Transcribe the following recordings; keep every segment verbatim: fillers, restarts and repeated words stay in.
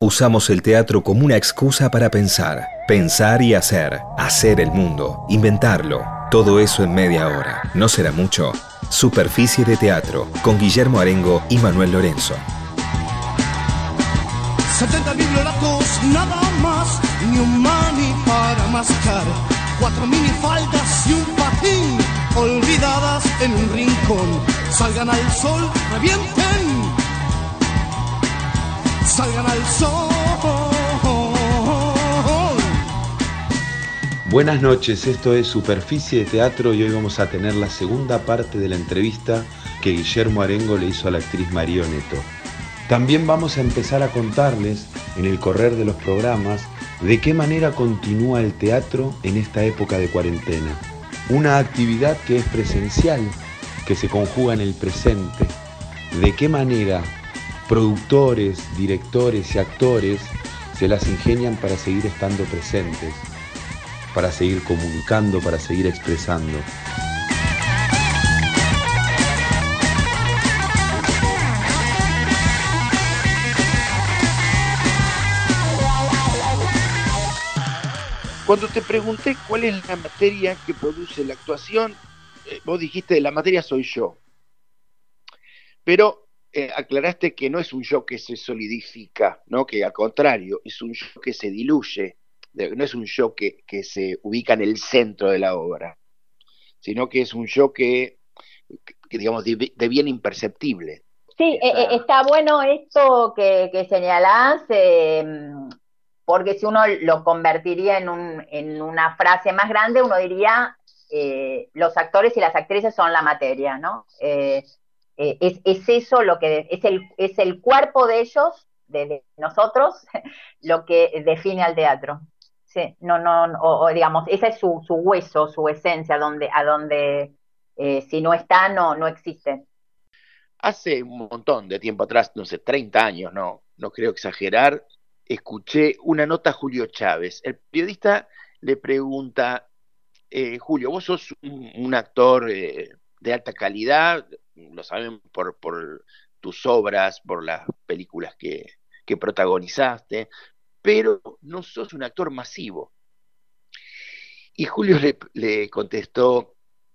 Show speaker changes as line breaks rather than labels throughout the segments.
Usamos el teatro como una excusa para pensar, pensar y hacer, hacer el mundo, inventarlo. Todo eso en media hora. ¿No será mucho? Superficie de Teatro, con Guillermo Arengo y Manuel Lorenzo.
setenta bibliolatos, nada más, ni un mani para mascar. Cuatro minifaldas y un patín, olvidadas en un rincón. Salgan al sol, revienten. Salgan al sol.
Buenas noches, esto es Superficie de Teatro y hoy vamos a tener la segunda parte de la entrevista que Guillermo Arengo le hizo a la actriz María Neto. También vamos a empezar a contarles, en el correr de los programas, de qué manera continúa el teatro en esta época de cuarentena. Una actividad que es presencial, que se conjuga en el presente. De qué manera productores, directores y actores se las ingenian para seguir estando presentes, para seguir comunicando, para seguir expresando.
Cuando te pregunté cuál es la materia que produce la actuación, eh, vos dijiste, la materia soy yo. Pero eh, aclaraste que no es un yo que se solidifica, ¿no? Que al contrario, es un yo que se diluye, no es un yo que, que se ubica en el centro de la obra, sino que es un yo que, que digamos, deviene imperceptible.
Sí, Esa... eh, está bueno esto que, que señalás, eh, porque si uno lo convertiría en, un, en una frase más grande, uno diría, eh, los actores y las actrices son la materia, ¿no? Eh, eh, es, es eso lo que, es el, es el cuerpo de ellos, de, de nosotros, lo que define al teatro. Sí, no, no, o, o digamos, ese es su, su hueso, su esencia, donde, a donde eh, si no está, no, no existe.
Hace un montón de tiempo atrás, no sé, treinta años, no, no creo exagerar, escuché una nota a Julio Chávez. El periodista le pregunta, eh, Julio, vos sos un, un actor eh, de alta calidad, lo saben por, por tus obras, por las películas que, que protagonizaste, pero no sos un actor masivo. Y Julio le, le contestó,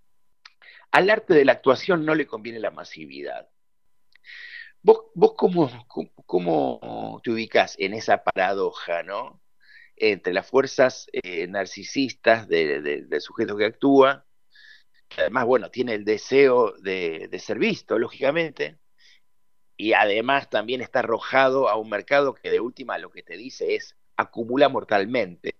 al arte de la actuación no le conviene la masividad. ¿Vos, vos cómo, cómo, cómo te ubicás en esa paradoja, ¿no? Entre las fuerzas eh, narcisistas de, de, del sujeto que actúa, que además, bueno, tiene el deseo de, de ser visto, lógicamente, y además también está arrojado a un mercado que de última lo que te dice es acumula mortalmente.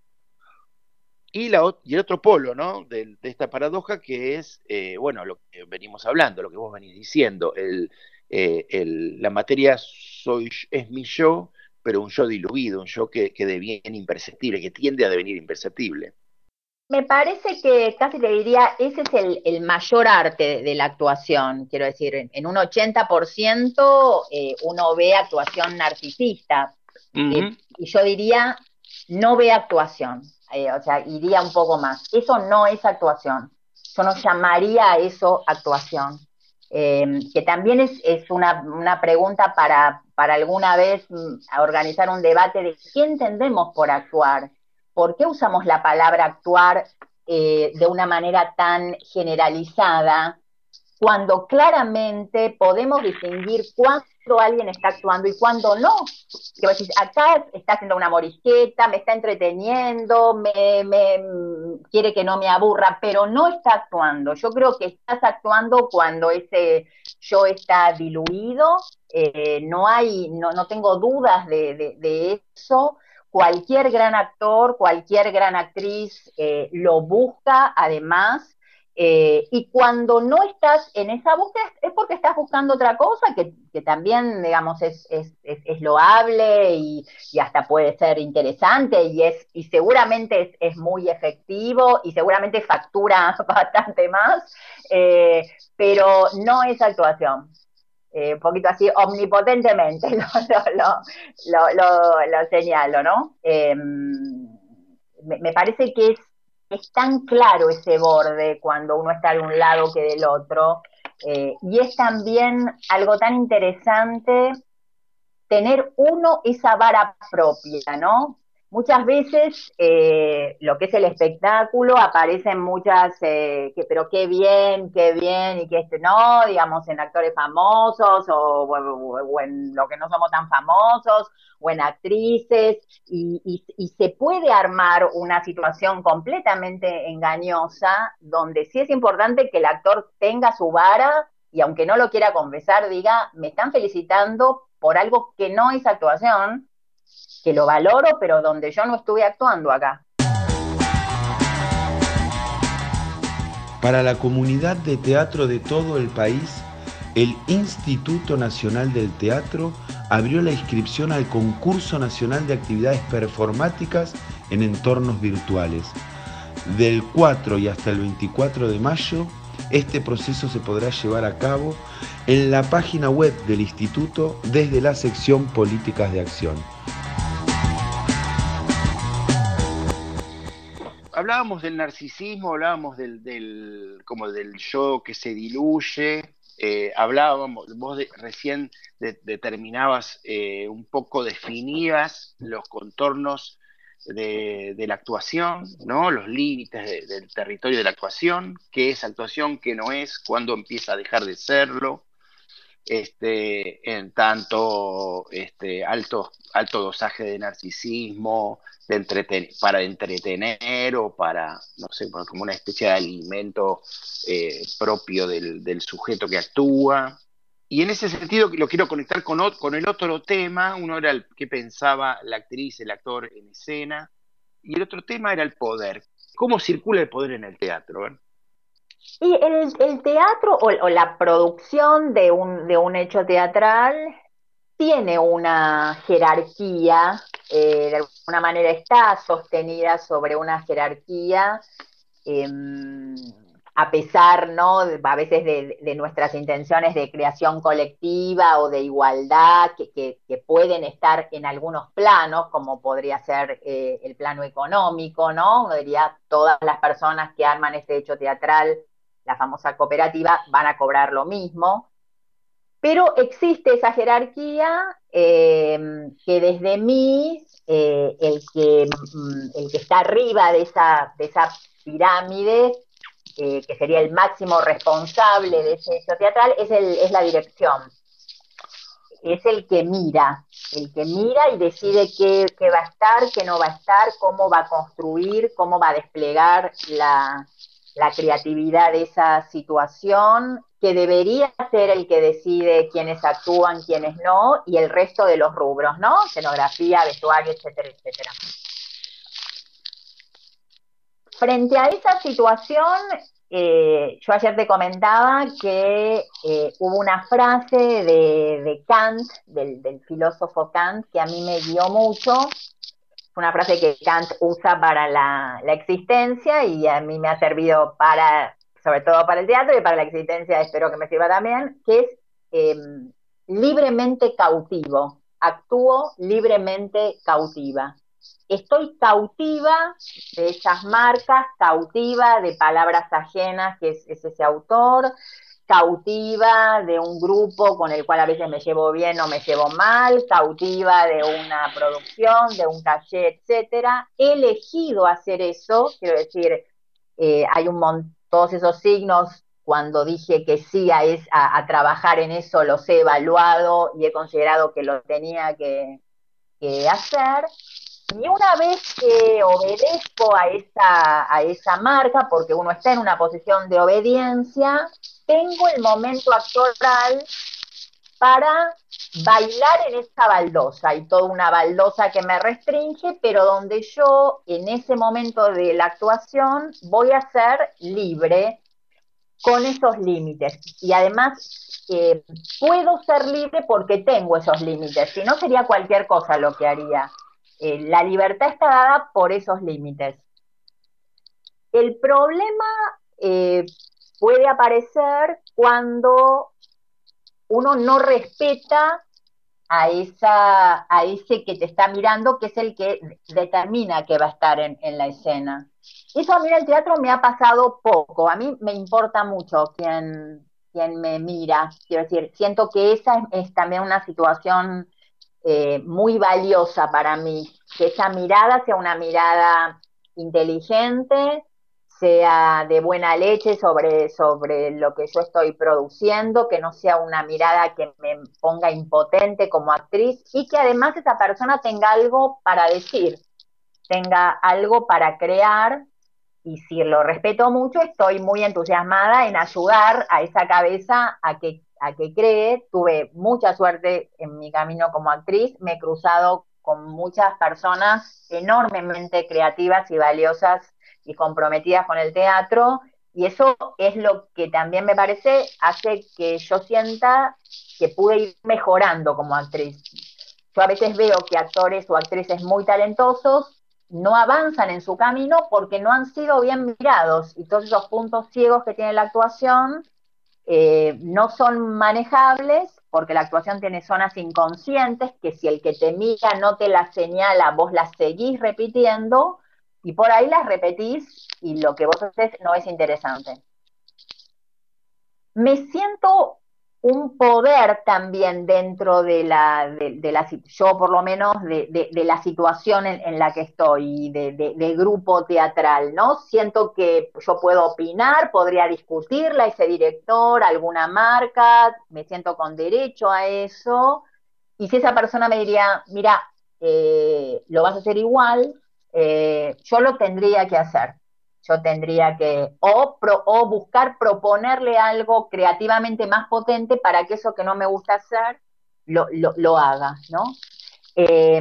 Y, la, y el otro polo, ¿no? de, de esta paradoja que es, eh, bueno, lo que venimos hablando, lo que vos venís diciendo, el, eh, el, la materia soy, es mi yo, pero un yo diluido, un yo que, que deviene imperceptible, que tiende a devenir imperceptible.
Me parece que casi te diría, ese es el, el mayor arte de, de la actuación, quiero decir, en, en un ochenta por ciento eh, uno ve actuación narcisista, uh-huh. eh, y yo diría, no ve actuación, eh, o sea, iría un poco más. Eso no es actuación, yo no llamaría a eso actuación, eh, que también es, es una, una pregunta para, para alguna vez mm, organizar un debate de qué entendemos por actuar. ¿Por qué usamos la palabra actuar eh, de una manera tan generalizada cuando claramente podemos distinguir cuándo alguien está actuando y cuándo no? Que decís, acá está haciendo una morisqueta, me está entreteniendo, me, me quiere que no me aburra, pero no está actuando. Yo creo que estás actuando cuando ese yo está diluido, eh, no hay, no, no tengo dudas de, de, de eso. Cualquier gran actor, cualquier gran actriz eh, lo busca, además, eh, y cuando no estás en esa búsqueda es porque estás buscando otra cosa que, que también, digamos, es, es, es, es loable y, y hasta puede ser interesante y, es, y seguramente es, es muy efectivo y seguramente factura bastante más, eh, pero no es actuación. Eh, un poquito así omnipotentemente lo, lo, lo, lo, lo señalo, ¿no? Eh, me, me parece que es, es tan claro ese borde cuando uno está de un lado que del otro, eh, y es también algo tan interesante tener uno esa vara propia, ¿no? Muchas veces eh, lo que es el espectáculo aparecen muchas, eh, que, pero qué bien, qué bien, y que este no, digamos, en actores famosos o, o, o en lo que no somos tan famosos, o en actrices, y, y, y se puede armar una situación completamente engañosa, donde sí es importante que el actor tenga su vara, y aunque no lo quiera confesar, diga, me están felicitando por algo que no es actuación, que lo valoro, pero donde yo no estuve actuando acá.
Para la comunidad de teatro de todo el país, el Instituto Nacional del Teatro abrió la inscripción al Concurso Nacional de Actividades Performáticas en Entornos Virtuales. Del cuatro y hasta el veinticuatro de mayo, este proceso se podrá llevar a cabo en la página web del Instituto desde la sección Políticas de Acción.
Hablábamos del narcisismo, hablábamos del, del, como del yo que se diluye, eh, hablábamos, vos de, recién de, determinabas, eh, un poco definías los contornos de, de la actuación, ¿no? Los límites de, del territorio de la actuación, qué es actuación, qué no es, cuándo empieza a dejar de serlo. Este, en tanto este, alto, alto dosaje de narcisismo, de entreten para entretener o para, no sé, como una especie de alimento eh, propio del, del sujeto que actúa. Y en ese sentido lo quiero conectar con, con el otro tema. Uno era el que pensaba la actriz, el actor en escena, y el otro tema era el poder. ¿Cómo circula el poder en el teatro? ¿Eh?
Y el, el teatro o, o la producción de un, de un hecho teatral tiene una jerarquía, eh, de alguna manera está sostenida sobre una jerarquía, eh, a pesar, ¿no?, a veces de, de, nuestras intenciones de creación colectiva o de igualdad, que, que, que pueden estar en algunos planos, como podría ser eh, el plano económico, ¿no? Uno diría, todas las personas que arman este hecho teatral, la famosa cooperativa, van a cobrar lo mismo. Pero existe esa jerarquía eh, que desde mí, eh, el, que, el que está arriba de esa, de esa pirámide, eh, que sería el máximo responsable de ese hecho teatral, es, el, es la dirección. Es el que mira, el que mira y decide qué, qué va a estar, qué no va a estar, cómo va a construir, cómo va a desplegar la, la creatividad de esa situación, que debería ser el que decide quiénes actúan, quiénes no, y el resto de los rubros, ¿no? Escenografía, vestuario, etcétera, etcétera. Frente a esa situación, eh, yo ayer te comentaba que eh, hubo una frase de, de Kant, del, del filósofo Kant, que a mí me guió mucho. Fue una frase que Kant usa para la, la existencia y a mí me ha servido para, sobre todo para el teatro y para la existencia, espero que me sirva también, que es eh, libremente cautivo. Actúo libremente cautiva. Estoy cautiva de esas marcas, cautiva de palabras ajenas, que es, es ese autor, cautiva de un grupo con el cual a veces me llevo bien o me llevo mal, cautiva de una producción, de un caché, etcétera. He elegido hacer eso, quiero decir, eh, hay un montón, todos esos signos, cuando dije que sí a, es, a, a trabajar en eso, los he evaluado y he considerado que lo tenía que, que hacer. Y una vez que obedezco a esa, a esa marca, porque uno está en una posición de obediencia, tengo el momento actoral para bailar en esa baldosa. Hay toda una baldosa que me restringe, pero donde yo, en ese momento de la actuación, voy a ser libre con esos límites. Y además, eh, puedo ser libre porque tengo esos límites. Si no, sería cualquier cosa lo que haría. Eh, la libertad está dada por esos límites. El problema eh, puede aparecer cuando uno no respeta a, esa, a ese que te está mirando, que es el que determina que va a estar en, en la escena. Eso a mí en el teatro me ha pasado poco. A mí me importa mucho quién, quién me mira. Quiero decir, siento que esa es, es también una situación eh, muy valiosa para mí, que esa mirada sea una mirada inteligente, sea de buena leche sobre, sobre lo que yo estoy produciendo, que no sea una mirada que me ponga impotente como actriz y que además esa persona tenga algo para decir, tenga algo para crear. Y si lo respeto mucho, estoy muy entusiasmada en ayudar a esa cabeza a que, a que cree. Tuve mucha suerte en mi camino como actriz, me he cruzado con muchas personas enormemente creativas y valiosas y comprometidas con el teatro, y eso es lo que también me parece hace que yo sienta que pude ir mejorando como actriz. Yo a veces veo que actores o actrices muy talentosos no avanzan en su camino porque no han sido bien mirados, y todos esos puntos ciegos que tiene la actuación eh, no son manejables porque la actuación tiene zonas inconscientes que si el que te mira no te las señala, vos las seguís repitiendo y por ahí las repetís y lo que vos haces no es interesante. Me siento un poder también dentro de la, de, de la yo por lo menos, de, de, de la situación en, en, la que estoy, de, de, de grupo teatral, ¿no? Siento que yo puedo opinar, podría discutirla, ese director, alguna marca, me siento con derecho a eso, y si esa persona me diría, mira, eh, lo vas a hacer igual, eh, yo lo tendría que hacer. Yo tendría que o, pro, o buscar proponerle algo creativamente más potente para que eso que no me gusta hacer lo, lo, lo haga, ¿no? Eh,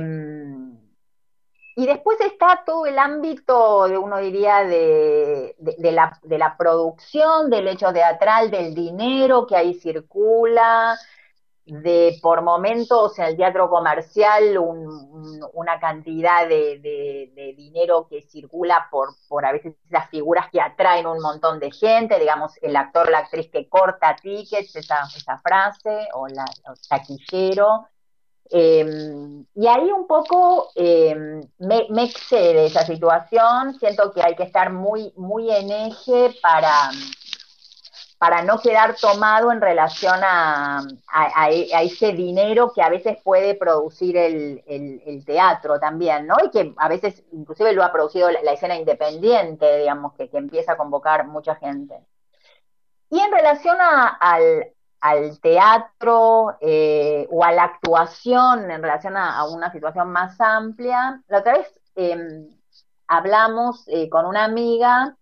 y después está todo el ámbito, de, uno diría, de, de, de, la, de la producción, del hecho teatral, del dinero que ahí circula, de por momentos en el teatro comercial un, un, una cantidad de, de, de dinero que circula por, por a veces esas figuras que atraen un montón de gente, digamos, el actor o la actriz que corta tickets, esa, esa frase, o la, el taquillero. Eh, y ahí un poco eh, me, me excede esa situación, siento que hay que estar muy, muy en eje para para no quedar tomado en relación a, a, a, ese dinero que a veces puede producir el, el, el teatro también, ¿no? Y que a veces inclusive lo ha producido la, la escena independiente, digamos, que, que empieza a convocar mucha gente. Y en relación a, al, al teatro eh, o a la actuación en relación a, a una situación más amplia, la otra vez eh, hablamos eh, con una amiga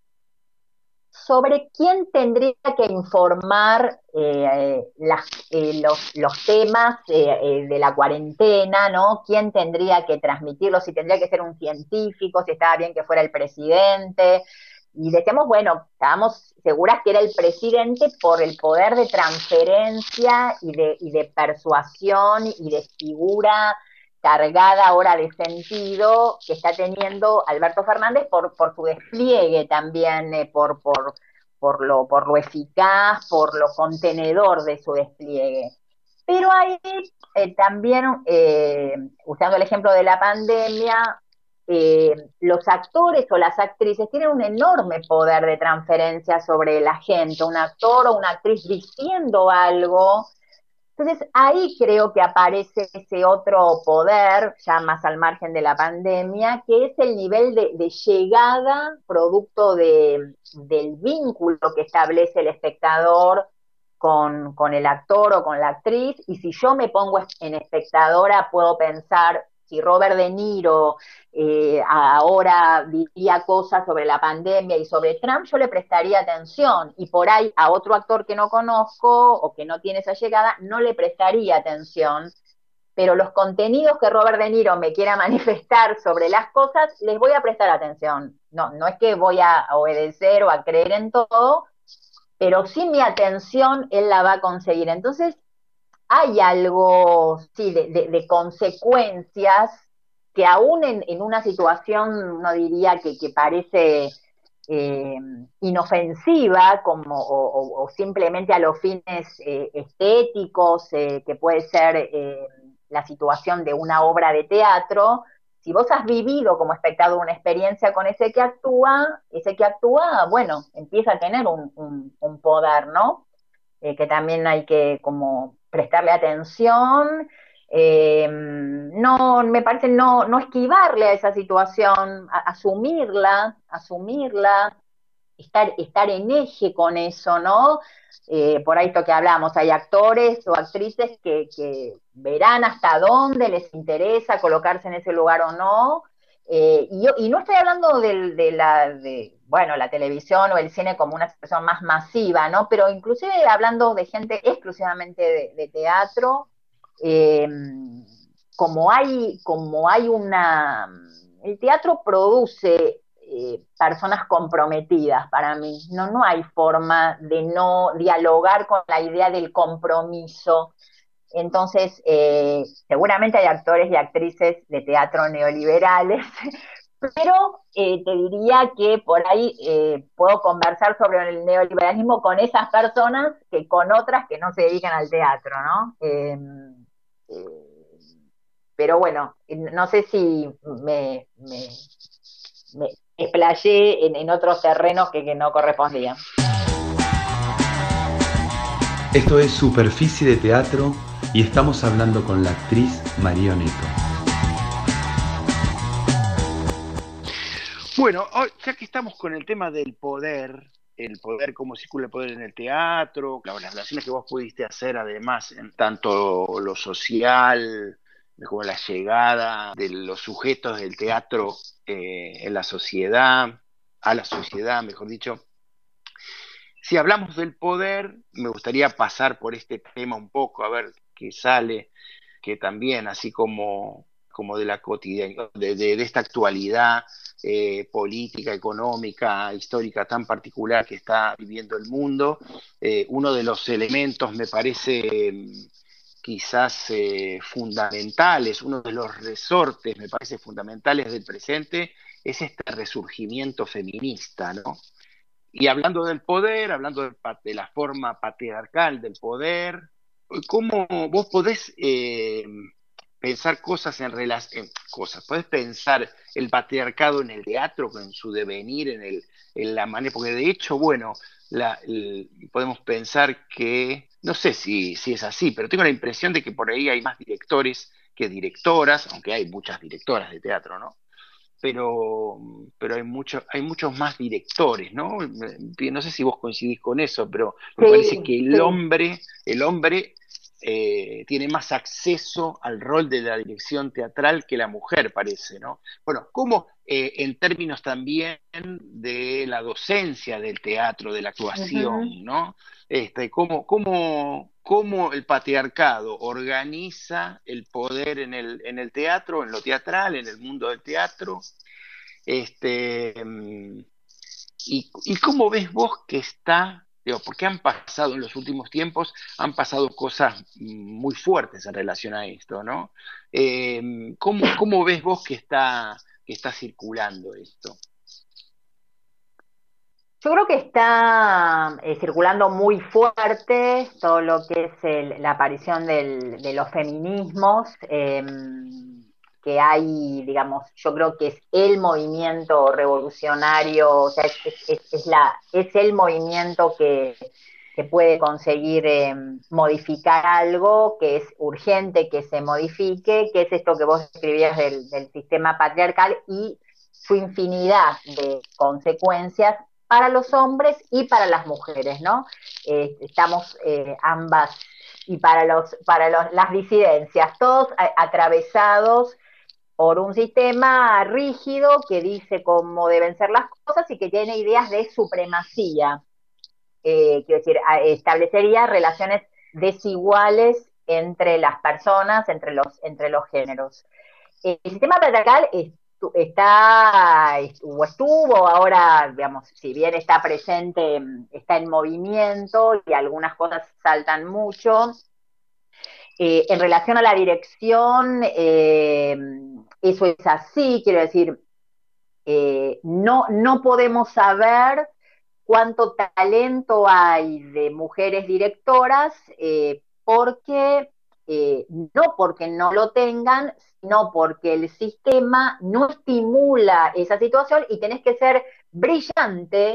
sobre quién tendría que informar eh, las, eh, los, los, temas eh, eh, de la cuarentena, ¿no? ¿Quién tendría que transmitirlo? Si tendría que ser un científico, si estaba bien que fuera el presidente. Y decíamos, bueno, estábamos seguras que era el presidente por el poder de transferencia y de, y de persuasión y de figura cargada ahora de sentido que está teniendo Alberto Fernández por, por su despliegue también, eh, por, por, por, lo, por lo eficaz, por lo contenedor de su despliegue. Pero ahí eh, también, eh, usando el ejemplo de la pandemia, eh, los actores o las actrices tienen un enorme poder de transferencia sobre la gente, un actor o una actriz diciendo algo. Entonces ahí creo que aparece ese otro poder, ya más al margen de la pandemia, que es el nivel de, de llegada producto de, del vínculo que establece el espectador con, con el actor o con la actriz. Y si yo me pongo en espectadora, puedo pensar, si Robert De Niro eh, ahora diría cosas sobre la pandemia y sobre Trump, yo le prestaría atención, y por ahí a otro actor que no conozco o que no tiene esa llegada, no le prestaría atención, pero los contenidos que Robert De Niro me quiera manifestar sobre las cosas, les voy a prestar atención. No, no es que voy a obedecer o a creer en todo, pero sí mi atención él la va a conseguir. Entonces, hay algo, sí, de, de, de consecuencias que aún en, en, una situación, uno diría que, que parece eh, inofensiva, como, o, o, simplemente a los fines eh, estéticos, eh, que puede ser eh, la situación de una obra de teatro, si vos has vivido como espectador una experiencia con ese que actúa, ese que actúa, bueno, empieza a tener un, un, un poder, ¿no? Eh, que también hay que como prestarle atención Eh, no, me parece no, no esquivarle a esa situación, a, asumirla, asumirla, estar, estar en eje con eso, ¿no? Eh, por ahí esto que hablamos, hay actores o actrices que, que verán hasta dónde les interesa colocarse en ese lugar o no. Eh, y, yo, y no estoy hablando de, de la, de, bueno, la televisión o el cine como una expresión más masiva, ¿no? Pero inclusive hablando de gente exclusivamente de, de teatro, eh, como hay, como hay una, el teatro produce eh, personas comprometidas para mí. No, no hay forma de no dialogar con la idea del compromiso. Entonces, eh, seguramente hay actores y actrices de teatro neoliberales, pero eh, te diría que por ahí eh, puedo conversar sobre el neoliberalismo con esas personas que con otras que no se dedican al teatro, ¿no? Eh, eh, pero bueno, no sé si me, me, me explayé en, en otros terrenos que, que no correspondían.
Esto es Superficie de Teatro y estamos hablando con la actriz María Neto.
Bueno, hoy, ya que estamos con el tema del poder, el poder, cómo circula el poder en el teatro, las relaciones que vos pudiste hacer además en tanto lo social como la llegada de los sujetos del teatro eh, en la sociedad, a la sociedad, mejor dicho. Si hablamos del poder, me gustaría pasar por este tema un poco, a ver qué sale, que también, así como, como de la cotidianidad, de, de, de esta actualidad eh, política, económica, histórica tan particular que está viviendo el mundo, eh, uno de los elementos me parece quizás eh, fundamentales, uno de los resortes, me parece, fundamentales del presente, es este resurgimiento feminista, ¿no? Y hablando del poder, hablando de, de la forma patriarcal del poder, ¿cómo vos podés eh, pensar cosas en relación, cosas, podés pensar el patriarcado en el teatro, en su devenir, en, el, en la manera, porque de hecho, bueno, la, el, podemos pensar que, no sé si, si es así, pero tengo la impresión de que por ahí hay más directores que directoras, aunque hay muchas directoras de teatro, ¿no? pero, pero hay, mucho, hay muchos más directores, ¿no? No sé si vos coincidís con eso, pero me parece
Sí,
que el
sí.
hombre, el hombre eh, tiene más acceso al rol de la dirección teatral que la mujer, parece, ¿no? Bueno, ¿cómo eh, en términos también de la docencia del teatro, de la
Uh-huh.
actuación, ¿no? Este, cómo, cómo, cómo el patriarcado organiza el poder en el, en el teatro, en lo teatral, en el mundo del teatro, este, y, y cómo ves vos que está, digo, porque han pasado en los últimos tiempos, han pasado cosas muy fuertes en relación a esto, ¿no? Eh, ¿cómo, ¿Cómo ves vos que está, que está circulando esto?
Yo creo que está eh, circulando muy fuerte todo lo que es el- la aparición del- de los feminismos, eh, que hay, digamos, yo creo que es el movimiento revolucionario, o sea, es, es- es- es la, es el movimiento que, que puede conseguir eh, modificar algo, que es urgente que se modifique, que es esto que vos escribías del, del sistema patriarcal y su infinidad de consecuencias para los hombres y para las mujeres, ¿no? Eh, estamos eh, ambas, y para, los, para los, las disidencias, todos a, atravesados por un sistema rígido que dice cómo deben ser las cosas y que tiene ideas de supremacía. Eh, quiero decir, a, establecería relaciones desiguales entre las personas, entre los, entre los géneros. El sistema patriarcal está, o estuvo, ahora, digamos, si bien está presente, está en movimiento y algunas cosas saltan mucho. Eh, en relación a la dirección, eh, eso es así, quiero decir, eh, no, no podemos saber cuánto talento hay de mujeres directoras, eh, porque eh, no porque no lo tengan, sino porque el sistema no estimula esa situación y tenés que ser brillante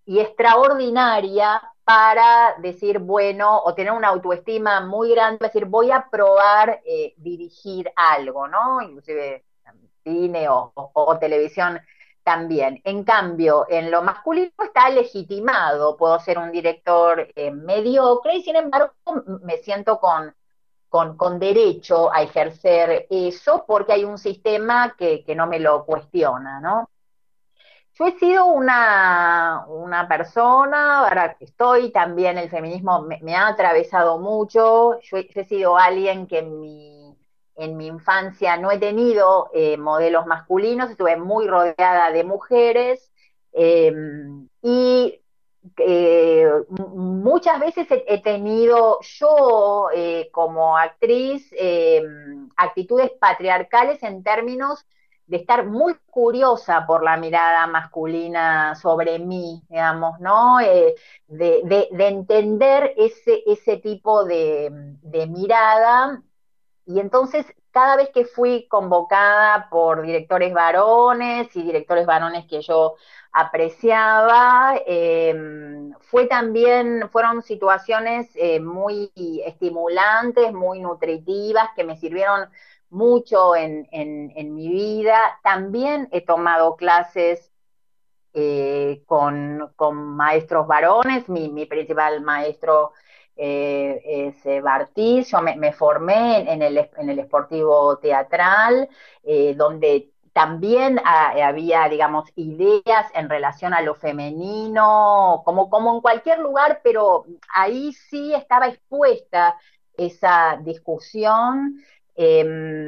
y extraordinaria para decir, bueno, o tener una autoestima muy grande, decir, voy a probar eh, dirigir algo, ¿no? Inclusive cine o, o, o televisión también. En cambio, en lo masculino está legitimado, puedo ser un director eh, mediocre y sin embargo me siento con, con, con, derecho a ejercer eso porque hay un sistema que, que no me lo cuestiona, ¿no? Yo he sido una, una persona, ahora que estoy también, el feminismo me, me ha atravesado mucho, yo he, yo he sido alguien que en mi, en mi infancia no he tenido eh, modelos masculinos, estuve muy rodeada de mujeres, eh, y eh, muchas veces he, he tenido yo eh, como actriz eh, actitudes patriarcales en términos de estar muy curiosa por la mirada masculina sobre mí, digamos, ¿no? Eh, de, de, de, entender ese, ese tipo de, de mirada. Y entonces, cada vez que fui convocada por directores varones y directores varones que yo apreciaba, eh, fue también, fueron situaciones eh, muy estimulantes, muy nutritivas, que me sirvieron mucho en, en, en mi vida. También he tomado clases eh, con, con, maestros varones, mi, mi principal maestro eh, es eh, Bartiz, yo me, me formé en, en, el, en el esportivo teatral, eh, donde también ha, había, digamos, ideas en relación a lo femenino, como, como en cualquier lugar, pero ahí sí estaba expuesta esa discusión. Eh,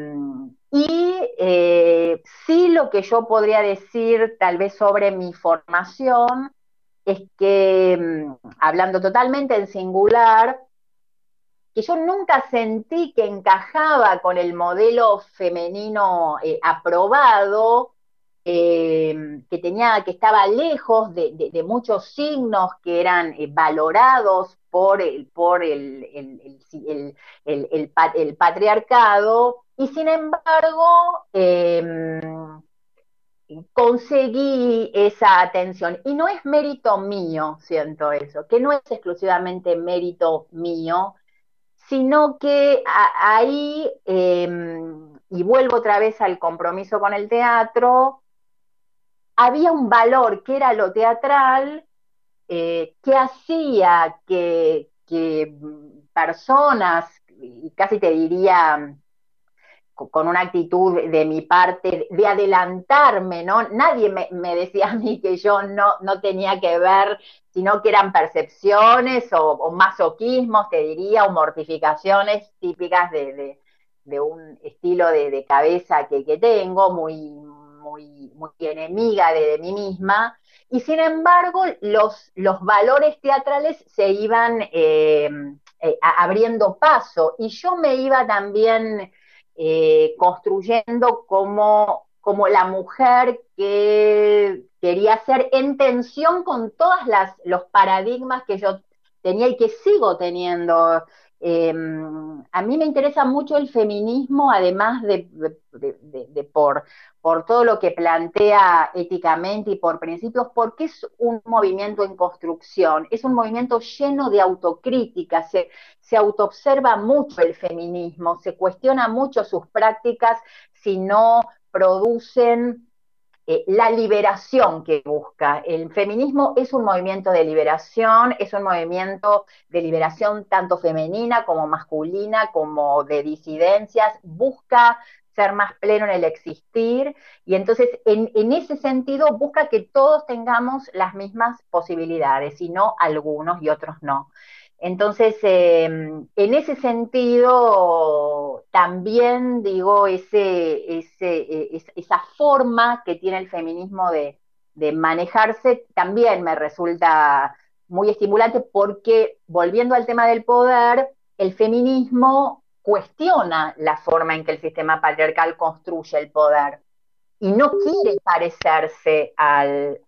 y eh, sí, lo que yo podría decir tal vez sobre mi formación es que, hablando totalmente en singular, que yo nunca sentí que encajaba con el modelo femenino eh, aprobado, eh, que tenía, que estaba lejos de, de, de muchos signos que eran eh, valorados por el, por el, el, el, el, el, el patriarcado, y sin embargo eh, conseguí esa atención. Y no es mérito mío, siento eso, que no es exclusivamente mérito mío, sino que a, ahí, eh, y vuelvo otra vez al compromiso con el teatro, había un valor que era lo teatral, eh, que hacía que, que personas, y casi te diría con una actitud de mi parte de adelantarme, ¿no? Nadie me, me decía a mí que yo no, no tenía que ver, sino que eran percepciones o, o masoquismos, te diría, o mortificaciones típicas de, de, de un estilo de, de cabeza que, que tengo, muy, muy, muy enemiga de, de mí misma. Y sin embargo, los, los valores teatrales se iban eh, eh, abriendo paso, y yo me iba también Eh, construyendo como, como la mujer que quería ser, en tensión con todos los paradigmas que yo tenía y que sigo teniendo. Eh, a mí me interesa mucho el feminismo, además de, de, de, de por, por todo lo que plantea éticamente y por principios, porque es un movimiento en construcción, es un movimiento lleno de autocrítica, se, se autoobserva mucho el feminismo, se cuestiona mucho sus prácticas si no producen eh, la liberación que busca. El feminismo es un movimiento de liberación, es un movimiento de liberación tanto femenina como masculina, como de disidencias, busca ser más pleno en el existir, y entonces en, en ese sentido busca que todos tengamos las mismas posibilidades, y no algunos y otros no. Entonces, eh, en ese sentido, también digo, ese, ese, es, esa forma que tiene el feminismo de, de manejarse también me resulta muy estimulante, porque, volviendo al tema del poder, el feminismo cuestiona la forma en que el sistema patriarcal construye el poder y no quiere parecerse al,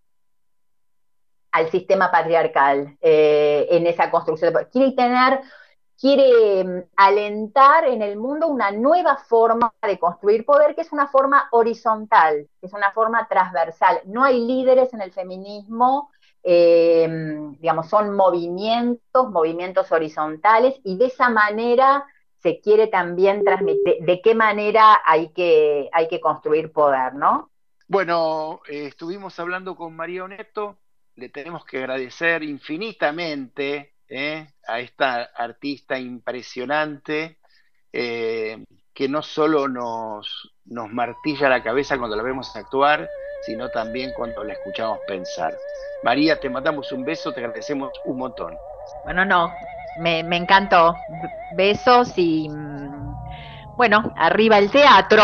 al sistema patriarcal eh, en esa construcción. Quiere tener, quiere um, alentar en el mundo una nueva forma de construir poder, que es una forma horizontal, que es una forma transversal. No hay líderes en el feminismo eh, digamos, son movimientos, movimientos horizontales, y de esa manera se quiere también transmitir de, de qué manera hay que, hay que construir poder, ¿no?
Bueno, eh, estuvimos hablando con María Oneto, le tenemos que agradecer infinitamente eh, a esta artista impresionante eh, que no solo nos, nos martilla la cabeza cuando la vemos actuar, sino también cuando la escuchamos pensar. María, te mandamos un beso, te agradecemos un montón.
Bueno, no, me, me encantó. Besos y, mm, bueno, arriba el teatro.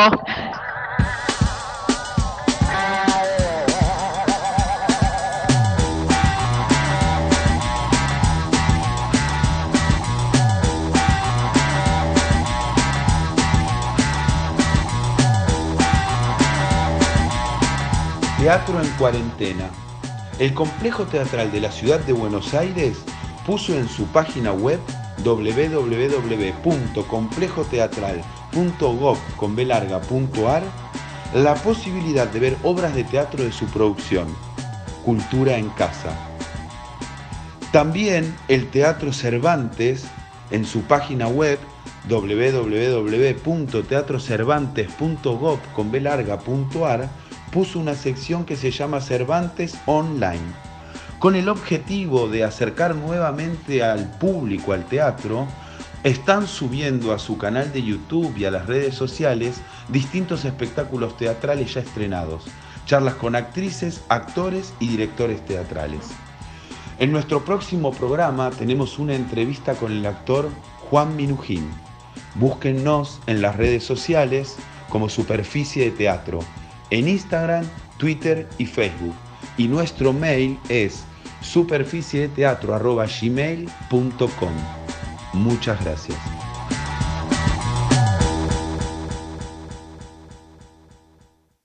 Teatro en cuarentena. El Complejo Teatral de la Ciudad de Buenos Aires puso en su página web doble u doble u doble u punto complejo teatral punto gob punto ar la posibilidad de ver obras de teatro de su producción, Cultura en Casa. También el Teatro Cervantes, en su página web doble u doble u doble u punto teatro cervantes punto gob punto ar, puso una sección que se llama Cervantes Online, con el objetivo de acercar nuevamente al público al teatro. Están subiendo a su canal de YouTube y a las redes sociales distintos espectáculos teatrales ya estrenados, charlas con actrices, actores y directores teatrales. En nuestro próximo programa tenemos una entrevista con el actor Juan Minujín. Búsquennos en las redes sociales como Superficie de Teatro, en Instagram, Twitter y Facebook. Y nuestro mail es superficiedeteatro arroba gmail punto com. Muchas gracias.